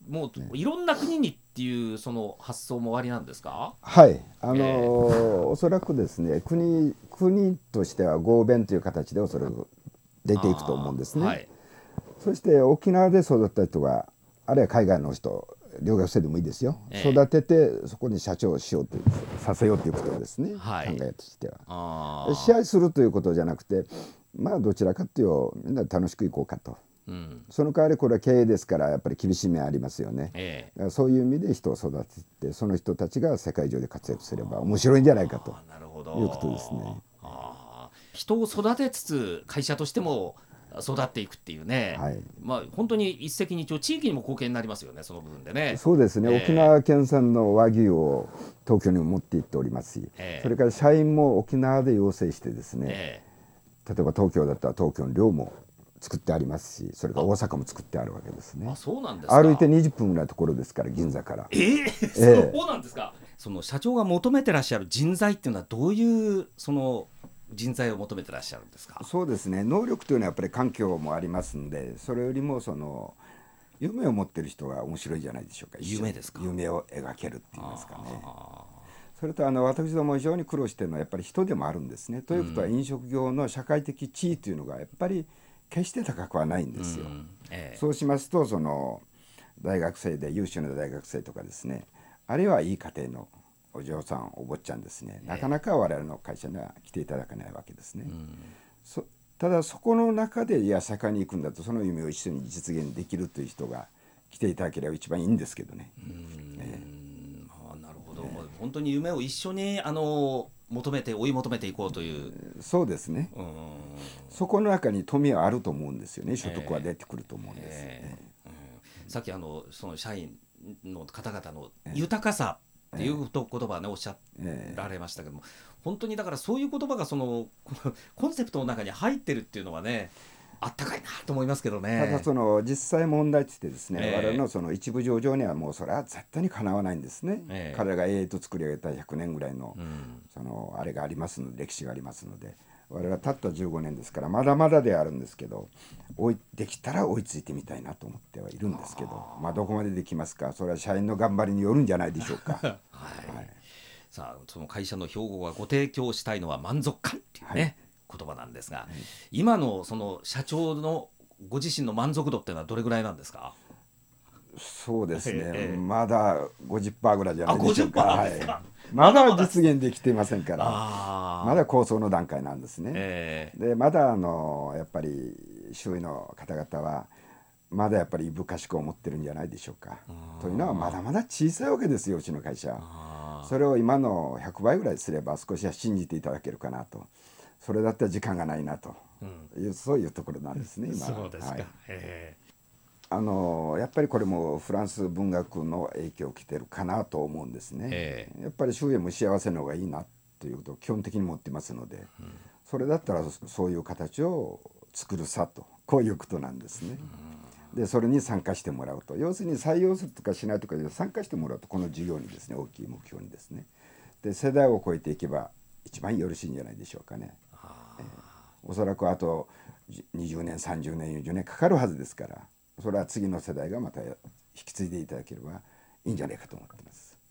もういろんな国にっていうその発想もありなんですか？ はい、おそらくですね、国としては合弁という形でおそらく出ていくと思うんですね。 はい。 そして沖縄で育った人が、あるいは海外の人、留学生でもいいですよ、育ててそこに社長をしようという、させようということですね、 はい。 考えとしては。支ああ、 配するということじゃなくて、まあどちらかというとみんなで楽しくいこうかと。 うん。 その代わりこれは経営ですから、やっぱり厳しい面ありますよね。 ええ。 だからそういう意味で人を育てて、その人たちが世界中で活躍すれば面白いんじゃないかとなるほいうことですね。 ど。人を育てつつ会社としても育っていくっていうね。 はい、 まあ本当に一石二鳥、地域にも貢献になりますよね、その部分でね。 そうですね、沖え縄県産の和牛を東京にも持って行っておりますし、そえ。 れから社員も沖縄で養成してですね、 ええ。 例えば東京だったら東京の寮も作ってありますし、それからあ、 大阪も作ってあるわけですね。 そうなんです歩いてか。 20分ぐらいのところですから、銀座から。 そええ、 うなんですか。その社長が求めてらっしゃる人材っていうのはどういうその人材を求めてらっしゃるんですか？ そうですね、能力というのはやっぱり環境もありますんで、それよりもその夢を持ってる人が面白いじゃないでしょうか。一緒に夢ですか？ 夢を描けるって言いますかね。 あそれと私ども非常に苦労しているのはやっぱり人でもあるんですね。ということは飲食業の社会的地位というのがやっぱり決して高くはないんですよ。 えそうしますとその大学生で優秀な大学生とかですね、あるいはいい家庭のお嬢さんお坊ちゃんですね、なかなか我々の会社には来ていただかないわけですね。そただそこの中でいや社会に行くんだと、その夢を一緒に実現できるという人が来ていただければ一番いいんですけどね。 なるほど、もう本当に夢を一緒に求めて追い求めていこうという。 そうですね、 うん。 そこの中に富はあると思うんですよね。所得はえ出てくると思うんです、 さっきその社員の方々の豊かさっていう言葉をねおっしゃられましたけども、本当にだからそういう言葉がそのこのコンセプトの中に入ってるっていうのはね、あったかいなと思いますけどただね。 その実際問題としてですね、我々 えのその一部上場にはもうそれは絶対にかなわないんですね。彼らがと作り上げた100年ぐらいのそのあれがありますので、歴史がありますので、我々はたった15年ですからまだまだであるんですけど、できたら追いついてみたいなと思ってはいるんですけど、まあどこまでできますか、それは社員の頑張りによるんじゃないでしょうか。 はい、 はい、 さあその会社の標語がご提供したいのは満足感っていうはい、 ね、言葉なんですが、今のその社長のご自身の満足度っていうのはどれぐらいなんですか？ そうですね、 えまだ50%ぐらいじゃないでしょうか。 50% はい、 ですか？ まだまだまだ。 実現できていませんから、まああ。 だ構想の段階なんですね。でまだやっぱり周囲の方々はまだやっぱりいぶかしく思ってるんじゃないでしょうか。というのはまだまだ小さいわけですよ、うちの会社。それを今の100倍ぐらいすれば少しは信じていただけるかなと。それだったら時間がないなという、そういうところなんですね今は。 そうですか。 はい、やっぱりこれもフランス文学の影響を受けてるかなと思うんですね。やっぱり周囲も幸せの方がいいなということを基本的に持ってますので、それだったらそういう形を作るさと、こういうことなんですね。でそれに参加してもらうと、要するに採用するとかしないとかいう参加してもらうと、この事業にですね、大きい目標にですね、で世代を超えていけば一番よろしいんじゃないでしょうかね。おそらくあと20年30年40年かかるはずですから、それは次の世代がまた引き継いでいただければいいんじゃないかと思ってます。